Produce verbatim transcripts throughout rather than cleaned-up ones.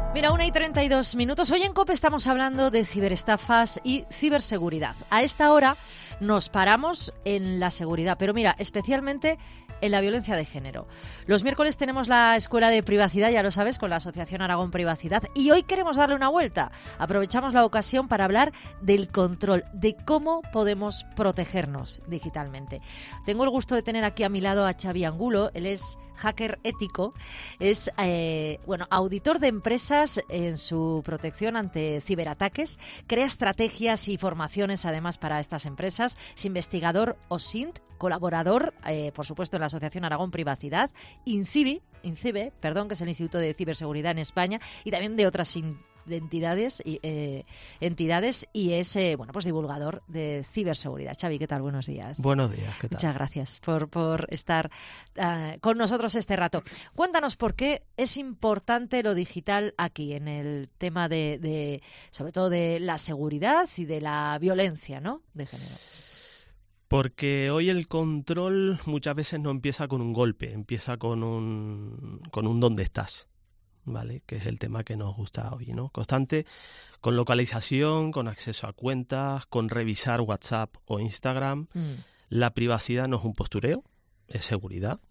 Mira, una y treinta y dos minutos. Hoy en COPE estamos hablando de ciberestafas y ciberseguridad. A esta hora nos paramos en la seguridad, pero mira, especialmente en la violencia de género. Los miércoles tenemos la Escuela de Privacidad, ya lo sabes, con la Asociación Aragón Privacidad, y hoy queremos darle una vuelta. Aprovechamos la ocasión para hablar del control, de cómo podemos protegernos digitalmente. Tengo el gusto de tener aquí a mi lado a Xavi Angulo. Él es hacker ético, es eh, bueno, auditor de empresas en su protección ante ciberataques, crea estrategias y formaciones además para estas empresas, es investigador O S I N T, colaborador, eh, por supuesto, en la Asociación Aragón Privacidad, INCIBE, INCIBE, perdón, que es el Instituto de Ciberseguridad en España, y también de otras in- de entidades y eh, entidades y es eh, bueno, pues divulgador de ciberseguridad. Xavi, ¿qué tal? Buenos días. Buenos días, ¿qué tal? Muchas gracias por, por estar uh, con nosotros este rato. Cuéntanos por qué es importante lo digital aquí en el tema de, de sobre todo de la seguridad y de la violencia, ¿no?, de género. Porque hoy el control muchas veces no empieza con un golpe, empieza con un con un dónde estás, ¿vale? Que es el tema que nos gusta hoy, ¿no? Constante, con localización, con acceso a cuentas, con revisar WhatsApp o Instagram. Mm. La privacidad no es un postureo, es seguridad.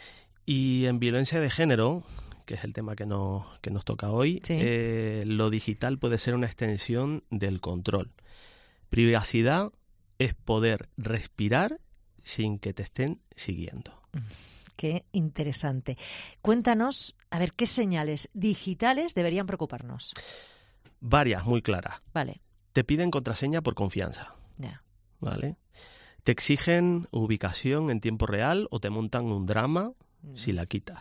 Y en violencia de género, que es el tema que nos, que nos toca hoy, sí. eh, lo digital puede ser una extensión del control. Privacidad es poder respirar sin que te estén siguiendo. Qué interesante. Cuéntanos, a ver, ¿qué señales digitales deberían preocuparnos? Varias, muy claras. Vale. Te piden contraseña por confianza. Ya. ¿Vale? Te exigen ubicación en tiempo real o te montan un drama mm. si la quitas.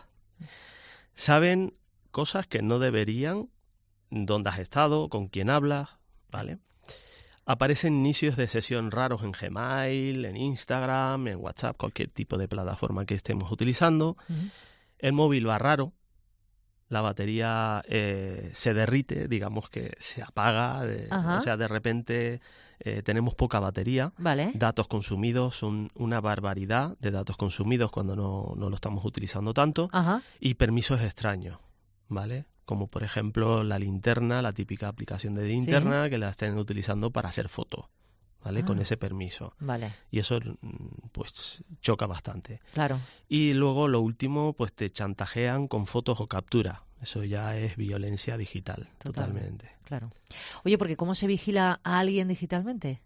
Saben cosas que no deberían, dónde has estado, con quién hablas, ¿vale? Aparecen inicios de sesión raros en Gmail, en Instagram, en WhatsApp, cualquier tipo de plataforma que estemos utilizando. Uh-huh. El móvil va raro, la batería eh, se derrite, digamos que se apaga, de, uh-huh. o sea, de repente eh, tenemos poca batería. Vale. Datos consumidos son una barbaridad de datos consumidos cuando no, no lo estamos utilizando tanto. Uh-huh. Y permisos extraños, ¿vale? Como por ejemplo la linterna, la típica aplicación de linterna, ¿sí?, que la estén utilizando para hacer fotos, ¿vale? Ah, con ese permiso. Vale. Y eso pues choca bastante. Claro. Y luego lo último, pues te chantajean con fotos o capturas. Eso ya es violencia digital, Total, totalmente. Claro. Oye, porque ¿cómo se vigila a alguien digitalmente?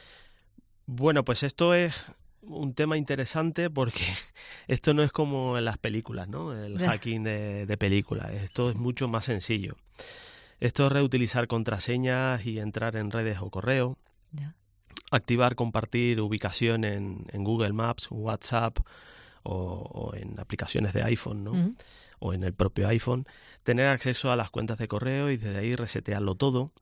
Bueno, pues esto es un tema interesante porque esto no es como en las películas, ¿no? El hacking de, de películas. Esto es mucho más sencillo. Esto es reutilizar contraseñas y entrar en redes o correo. Yeah. Activar, compartir ubicación en, en Google Maps, WhatsApp o, o en aplicaciones de iPhone, ¿no? Uh-huh. O en el propio iPhone. Tener acceso a las cuentas de correo y desde ahí resetearlo todo.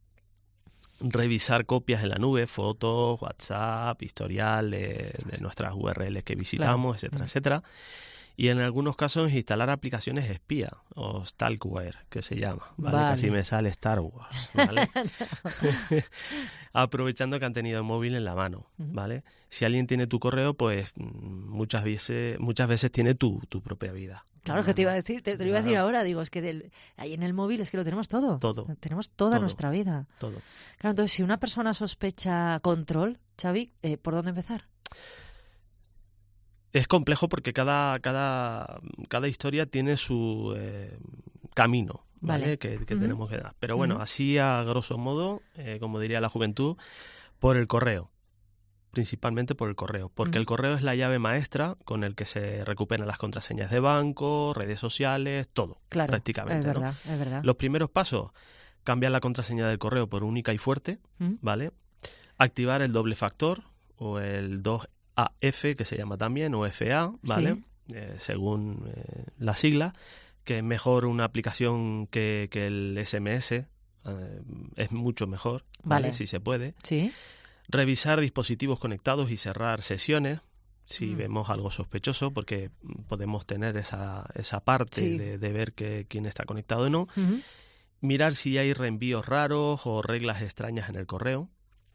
Revisar copias en la nube, fotos, WhatsApp, historial de, de nuestras U R Ls que visitamos, claro, etcétera, etcétera. Y en algunos casos instalar aplicaciones espía o stalkware, que se llama, ¿vale? Vale. Casi me sale Star Wars, ¿vale? Aprovechando que han tenido el móvil en la mano, ¿vale? Si alguien tiene tu correo, pues muchas veces muchas veces tiene tu, tu propia vida. Claro, que te iba a decir, te, te lo iba a decir ahora, digo, es que del, ahí en el móvil es que lo tenemos todo. Todo. Tenemos toda todo, nuestra vida. Todo. Claro, entonces si una persona sospecha control, Xavi, eh, ¿por dónde empezar? Es complejo porque cada cada cada historia tiene su eh, camino, ¿vale? Vale. Que, que uh-huh. tenemos que dar. Pero bueno, uh-huh. así a grosso modo, eh, como diría la juventud, por el correo. Principalmente por el correo, porque uh-huh. el correo es la llave maestra con el que se recuperan las contraseñas de banco, redes sociales, todo, claro, prácticamente. Es verdad, ¿no? es verdad. Los primeros pasos, cambiar la contraseña del correo por única y fuerte, uh-huh. ¿vale? Activar el doble factor o el dos A F, que se llama también, o F A, ¿vale? Sí. Eh, según eh, la sigla, que es mejor una aplicación que, que el S M S, eh, es mucho mejor, ¿vale? Vale. Si se puede. Sí. Revisar dispositivos conectados y cerrar sesiones si mm. vemos algo sospechoso, porque podemos tener esa, esa parte sí. de, de ver que quién está conectado o no. Uh-huh. Mirar si hay reenvíos raros o reglas extrañas en el correo.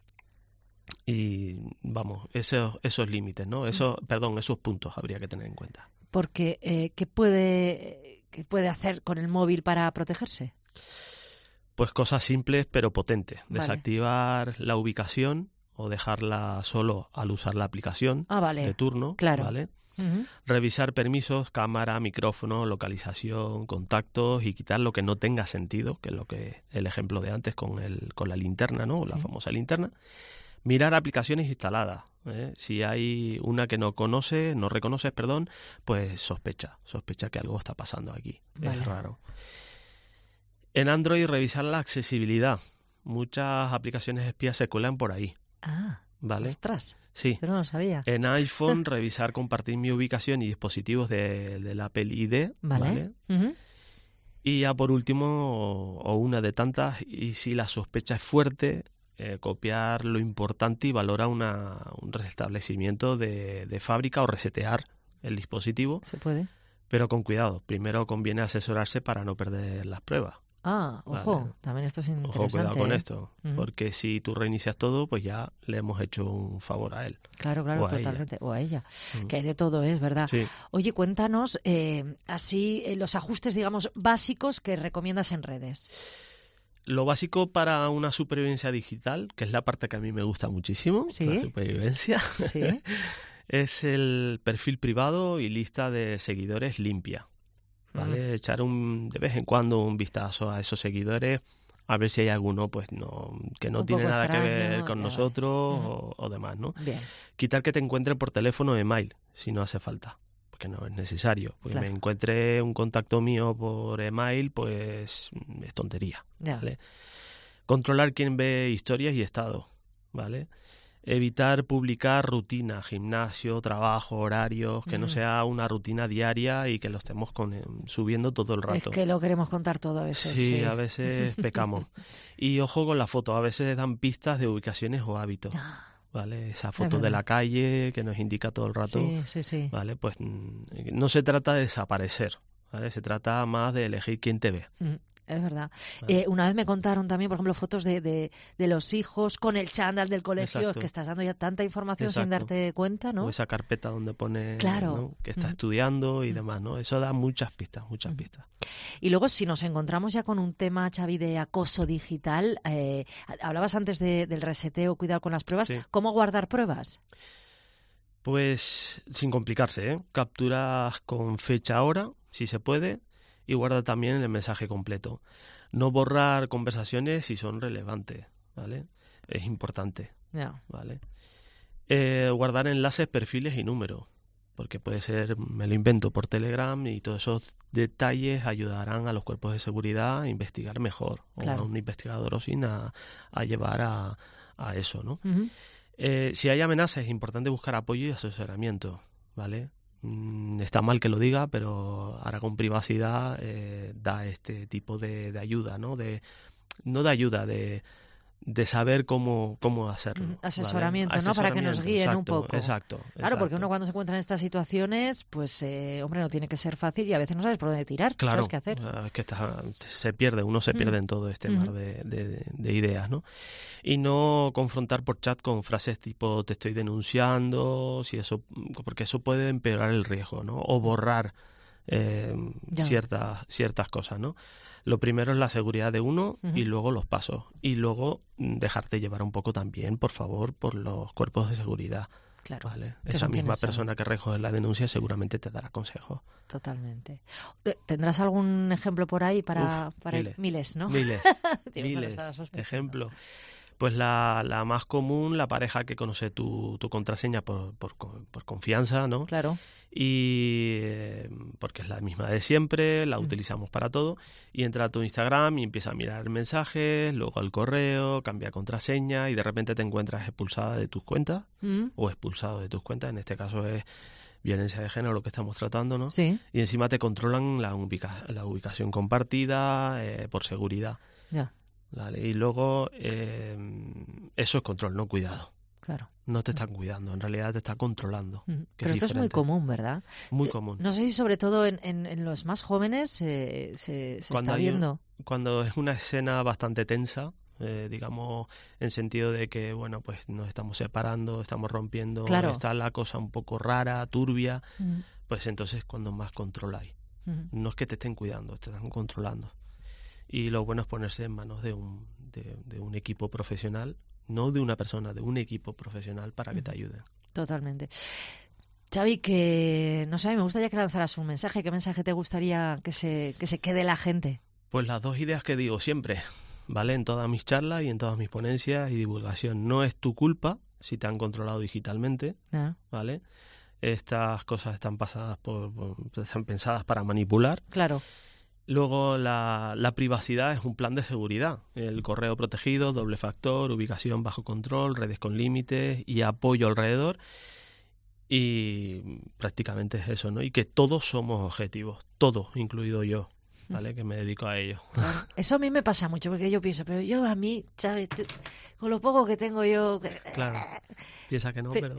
Y vamos, esos, esos límites, ¿no? Esos, uh-huh. perdón, esos puntos habría que tener en cuenta. Porque, eh, ¿qué puede, qué puede hacer con el móvil para protegerse? Pues cosas simples pero potentes. Vale. Desactivar la ubicación o dejarla solo al usar la aplicación Ah, vale. de turno. Claro. ¿Vale? Uh-huh. Revisar permisos, cámara, micrófono, localización, contactos y quitar lo que no tenga sentido, que es lo que el ejemplo de antes con el con la linterna, ¿no? Sí. La famosa linterna. Mirar aplicaciones instaladas. ¿eh? Si hay una que no conoce, no reconoces, perdón, pues sospecha, sospecha que algo está pasando aquí. Vale. Es raro. En Android, revisar la accesibilidad. Muchas aplicaciones espías se cuelan por ahí. Ah, ¿vale? ostras. Sí. Yo no lo sabía. En iPhone, revisar, compartir mi ubicación y dispositivos de, del Apple I D. Vale. ¿vale? Uh-huh. Y ya por último, o, o una de tantas, y si la sospecha es fuerte, eh, copiar lo importante y valorar una, un restablecimiento de, de fábrica o resetear el dispositivo, ¿Se puede? pero con cuidado. Primero conviene asesorarse para no perder las pruebas. Ah, ojo, Vale. también esto es interesante. Ojo, cuidado con ¿eh? esto, Ujú. porque si tú reinicias todo, pues ya le hemos hecho un favor a él. Claro, claro, o a ella. totalmente. O a ella. Mm. Que hay de todo, es verdad. Sí. Oye, cuéntanos eh, así eh, los ajustes, digamos, básicos que recomiendas en redes. Lo básico para una supervivencia digital, que es la parte que a mí me gusta muchísimo, ¿Sí? la supervivencia, Sí. es el perfil privado y lista de seguidores limpia. ¿Vale? Mm. Echar un, de vez en cuando un vistazo a esos seguidores, a ver si hay alguno pues no que no Un tiene poco nada que ver extraño, con ya nosotros vale. o, o demás, ¿no? Bien. Quitar que te encuentren por teléfono o email, si no hace falta, porque no es necesario. Porque Claro. me encuentre un contacto mío por email, pues es tontería. Ya. ¿Vale? Controlar quién ve historias y estado, ¿vale? Evitar publicar rutina, gimnasio, trabajo, horarios, que no Mm. sea una rutina diaria y que lo estemos con, eh, subiendo todo el rato. Es que lo queremos contar todo a veces. Sí, Sí, a veces pecamos. Y ojo con la foto, a veces dan pistas de ubicaciones o hábitos, Ah, ¿vale? Esa foto de verdad. la calle que nos indica todo el rato, sí, sí, sí. ¿vale? Pues mm, no se trata de desaparecer, ¿vale? Se trata más de elegir quién te ve. Mm, Es verdad. Vale. Eh, una vez me contaron también, por ejemplo, fotos de, de, de los hijos con el chándal del colegio. Exacto. Es que estás dando ya tanta información sin Exacto. darte cuenta, ¿no? O esa carpeta donde pone Claro. ¿no? que está Ujú. estudiando y Ujú. demás, ¿no? Eso da muchas pistas, muchas Ujú. pistas. Y luego, si nos encontramos ya con un tema, Xavi, de acoso digital, eh, hablabas antes de- del reseteo, cuidado con las pruebas. Sí. ¿Cómo guardar pruebas? Pues sin complicarse, ¿eh? Capturas con fecha hora, si se puede, y guarda también el mensaje completo. No borrar conversaciones si son relevantes, ¿vale? Es importante, Ya. ¿vale? Eh, guardar enlaces, perfiles y números, porque puede ser, me lo invento por Telegram y todos esos detalles ayudarán a los cuerpos de seguridad a investigar mejor, Claro. o a un investigador o sin a, a llevar a, a eso, ¿no? Ujú. Eh, si hay amenazas es importante buscar apoyo y asesoramiento, ¿vale? Mm, está mal que lo diga, pero ahora con privacidad eh, da este tipo de, de ayuda, ¿no? De, no de ayuda, de, de saber cómo, cómo hacerlo. Ujú. ¿vale? Asesoramiento, ¿no? Para que nos Asesoramiento, guíen un exacto, poco. Exacto. Claro, porque exacto. uno cuando se encuentra en estas situaciones, pues, eh, hombre, no tiene que ser fácil y a veces no sabes por dónde tirar, no Claro, sabes qué hacer. ah, es que está- se pierde, uno se pierde Ujú. en todo este Ujú. mar de, de- de ideas, ¿no? Y no confrontar por chat con frases tipo te estoy denunciando, si eso, porque eso puede empeorar el riesgo, ¿no? O borrar eh, Ya. ciertas, ciertas cosas, ¿no? Lo primero es la seguridad de uno Ujú. y luego los pasos. Y luego mm, dejarte llevar un poco también, por favor, por los cuerpos de seguridad. Claro, ¿Vale? que Esa son misma quienes son. persona que recoge la denuncia seguramente te dará consejos. totalmente. Eh, ¿Tendrás algún ejemplo por ahí para, Uf, para miles. miles, ¿no? Miles. Digo, me lo Miles, estaba sospechando. ejemplo. Pues la, la más común, la pareja que conoce tu, tu contraseña por, por, co- por confianza, ¿no? Claro. Y eh, porque es la misma de siempre, la Mm. utilizamos para todo, y entra a tu Instagram y empieza a mirar mensajes, luego al correo, cambia contraseña y de repente te encuentras expulsada de tus cuentas Mm. o expulsado de tus cuentas, en este caso es violencia de género lo que estamos tratando, ¿no? Sí, Y encima te controlan la, ubica- la ubicación compartida eh, por seguridad. ya, Vale, y luego eh, eso es control, no cuidado. claro. No te están cuidando, en realidad te está controlando. Mm. que es Pero esto es muy diferente. común, ¿verdad? Muy Eh, común. No sé si sobre todo en, en, en los más jóvenes eh, se, se Cuando está hay un- viendo. Cuando es una escena bastante tensa, eh, digamos, en sentido de que, bueno, pues nos estamos separando, estamos rompiendo, Claro. está la cosa un poco rara, turbia, Mm. pues entonces cuando más control hay. Mm. No es que te estén cuidando, te están controlando. y lo bueno es ponerse en manos de un, de, de un equipo profesional, no de una persona, de un equipo profesional para que te ayude. Totalmente. Xavi, que no sé, me gustaría que lanzaras un mensaje. ¿Qué mensaje te gustaría que se, que se quede la gente? Pues las dos ideas que digo siempre, ¿vale? En todas mis charlas y en todas mis ponencias y divulgación. No es tu culpa si te han controlado digitalmente, Ah. ¿vale? Estas cosas están pasadas por, por, están pensadas para manipular. Claro. Luego la, la privacidad es un plan de seguridad. El correo protegido, doble factor, ubicación bajo control, redes con límites y apoyo alrededor. Y prácticamente es eso, ¿no? Y que todos somos objetivos, todos, incluido yo, ¿vale? Que me dedico a ello. Claro. Eso a mí me pasa mucho, porque yo pienso, pero yo a mí, ¿sabes? Tú, con lo poco que tengo yo... Claro, piensa que no, pero...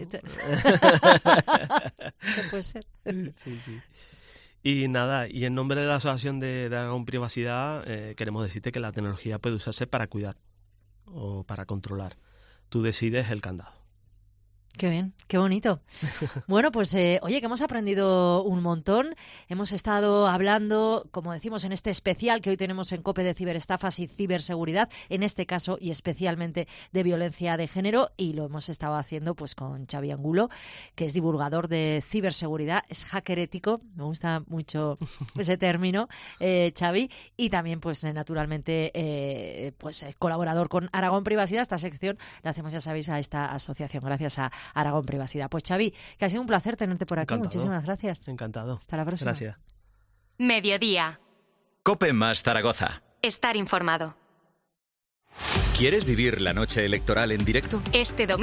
Puede ser. Sí, sí. Y nada, y en nombre de la Asociación de, de Aragón Privacidad, eh, queremos decirte que la tecnología puede usarse para cuidar o para controlar. Tú decides el candado. Qué bien, qué bonito. Bueno, pues eh, oye, que hemos aprendido un montón. Hemos estado hablando, como decimos, en este especial que hoy tenemos en COPE de ciberestafas y ciberseguridad, en este caso y especialmente de violencia de género, y lo hemos estado haciendo pues con Xavi Angulo, que es divulgador de ciberseguridad, es hacker ético, me gusta mucho ese término, eh, Xavi, y también pues naturalmente eh, pues eh, colaborador con Aragón Privacidad. Esta sección la hacemos, ya sabéis, a esta asociación, gracias a Aragón Privacidad. Pues Xavi, que ha sido un placer tenerte por aquí. Encantado. Muchísimas gracias. Encantado. Hasta la próxima. Gracias. Mediodía. COPE más Zaragoza. Estar informado. ¿Quieres vivir la noche electoral en directo? Este domingo